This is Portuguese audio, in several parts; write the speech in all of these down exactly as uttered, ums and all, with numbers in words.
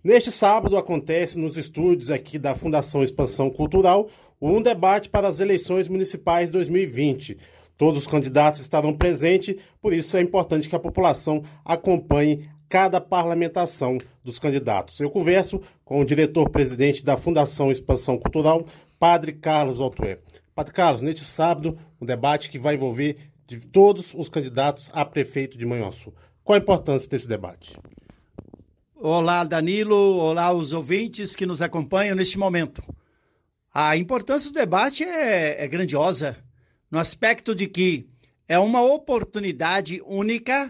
Neste sábado acontece nos estúdios aqui da Fundação Expansão Cultural um debate para as eleições municipais dois mil e vinte. Todos os candidatos estarão presentes, por isso é importante que a população acompanhe cada parlamentação dos candidatos. Eu converso com o diretor-presidente da Fundação Expansão Cultural, Padre Carlos Altué. Padre Carlos, neste sábado, um debate que vai envolver de todos os candidatos a prefeito de Manhuaçu. Qual a importância desse debate? Olá, Danilo. Olá, os ouvintes que nos acompanham neste momento. A importância do debate é, é grandiosa, no aspecto de que é uma oportunidade única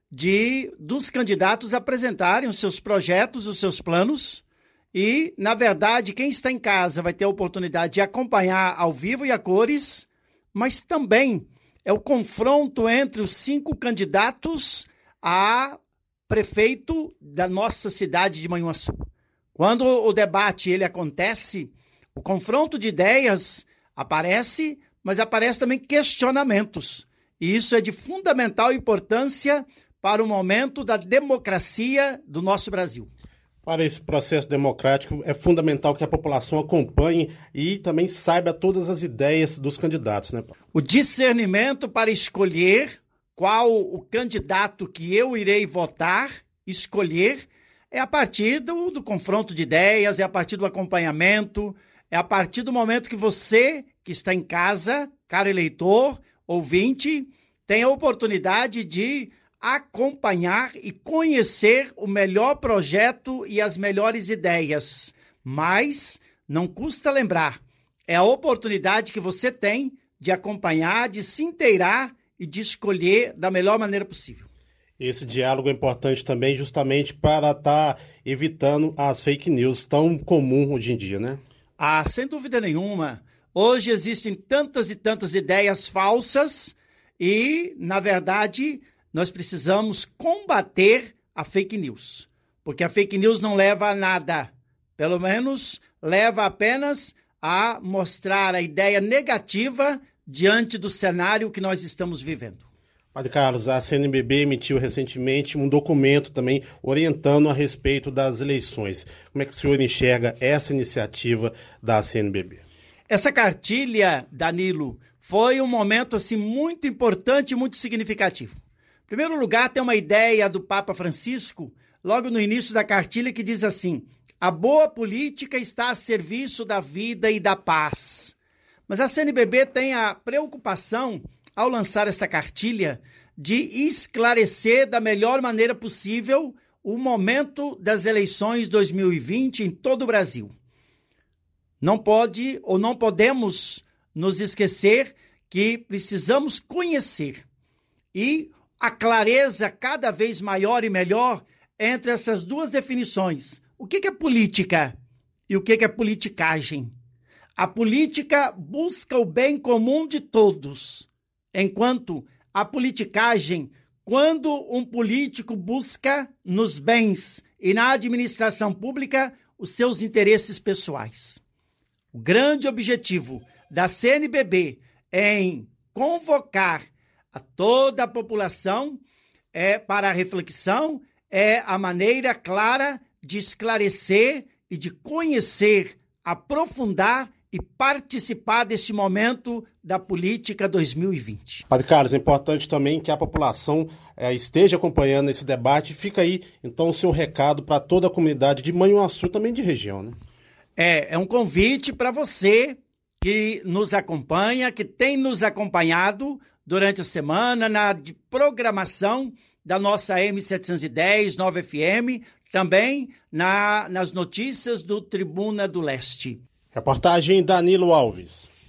de dos candidatos apresentarem os seus projetos, os seus planos e, na verdade, quem está em casa vai ter a oportunidade de acompanhar ao vivo e a cores, mas também é o confronto entre os cinco candidatos a prefeito da nossa cidade de Manhuaçu. Quando o debate ele acontece, o confronto de ideias aparece, mas aparece também questionamentos. E isso é de fundamental importância para o momento da democracia do nosso Brasil. Para esse processo democrático, é fundamental que a população acompanhe e também saiba todas as ideias dos candidatos, né? O discernimento para escolher qual o candidato que eu irei votar, escolher, é a partir do, do confronto de ideias, é a partir do acompanhamento, é a partir do momento que você, que está em casa, caro eleitor, ouvinte, tem a oportunidade de acompanhar e conhecer o melhor projeto e as melhores ideias. Mas não custa lembrar, é a oportunidade que você tem de acompanhar, de se inteirar e de escolher da melhor maneira possível. Esse diálogo é importante também justamente para estar tá evitando as fake news tão comuns hoje em dia, né? Ah, sem dúvida nenhuma. Hoje existem tantas e tantas ideias falsas e, na verdade, nós precisamos combater a fake news. Porque a fake news não leva a nada. Pelo menos leva apenas a mostrar a ideia negativa diante do cenário que nós estamos vivendo. Padre Carlos, a C N B B emitiu recentemente um documento também orientando a respeito das eleições. Como é que o senhor enxerga essa iniciativa da C N B B? Essa cartilha, Danilo, foi um momento assim, muito importante e muito significativo. Em primeiro lugar, tem uma ideia do Papa Francisco, logo no início da cartilha, que diz assim: a boa política está a serviço da vida e da paz. Mas a C N B B tem a preocupação, ao lançar esta cartilha, de esclarecer da melhor maneira possível o momento das eleições dois mil e vinte em todo o Brasil. Não pode ou não podemos nos esquecer que precisamos conhecer e a clareza cada vez maior e melhor entre essas duas definições. O que é política e o que é politicagem? A política busca o bem comum de todos, enquanto a politicagem, quando um político busca nos bens e na administração pública os seus interesses pessoais. O grande objetivo da C N B B em convocar a toda a população é para a reflexão, é a maneira clara de esclarecer e de conhecer, aprofundar e participar desse momento da política dois mil e vinte. Padre Carlos, é importante também que a população é, esteja acompanhando esse debate. Fica aí, então, o seu recado para toda a comunidade de Manhuaçu, também de região, né? É, é um convite para você que nos acompanha, que tem nos acompanhado durante a semana na programação da nossa M setecentos e dez, Nova F M, também na, nas notícias do Tribuna do Leste. Reportagem Danilo Alves.